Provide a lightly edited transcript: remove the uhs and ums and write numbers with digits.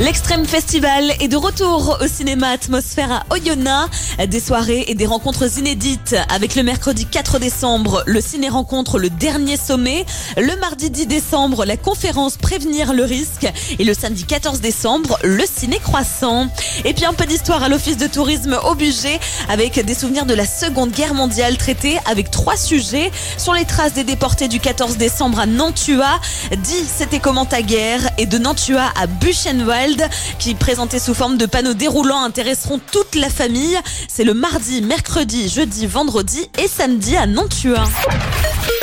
L'Extrême Festival est de retour au cinéma Atmosphère à Oyonnax. Des soirées et des rencontres inédites avec le mercredi 4 décembre, le ciné-rencontre Le Dernier Sommet. Le mardi 10 décembre, la conférence Prévenir le risque. Et le samedi 14 décembre, le ciné-croissant. Et puis un peu d'histoire à l'Office de tourisme au Bugey avec des souvenirs de la Seconde Guerre mondiale traités avec 3 sujets. Sur les traces des déportés du 14 décembre à Nantua, dit c'était comment ta guerre, et de Nantua à Buchenwald qui présentés sous forme de panneaux déroulants intéresseront toute la famille. C'est le mardi, mercredi, jeudi, vendredi et samedi à Nantua.